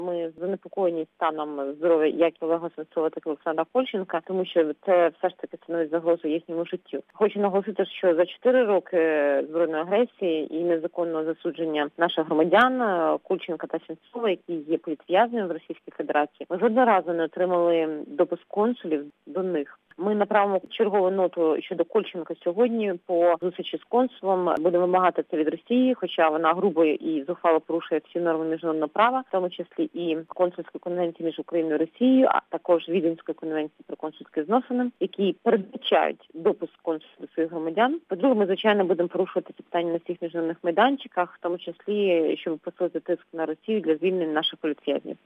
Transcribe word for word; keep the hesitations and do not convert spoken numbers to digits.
Ми занепокоєні станом здоров'я як Олега Сенцова, так і Олександра Кольченка, тому що це все ж таки становить загрозу їхньому життю. Хочу наголосити, що за чотири роки збройної агресії і незаконного засудження наших громадян Кольченка та Сенцова, які є політв'язнями в Російській Федерації, ми жодного разу не отримали допуск консулів до них. Ми направимо чергову ноту щодо Кольченка сьогодні по зустрічі з консулом. Будемо вимагати це від Росії, хоча вона грубо і зухвало порушує всі норми міжнародного права, в тому числі і консульську конвенцію між Україною і Росією, а також Віденської конвенції про консульські зносини, які передбачають допуск консулів до своїх громадян. По-друге, ми, звичайно, будемо порушувати ці питання на всіх міжнародних майданчиках, в тому числі, щоб посилити тиск на Росію для звільнення наших політв'язнів.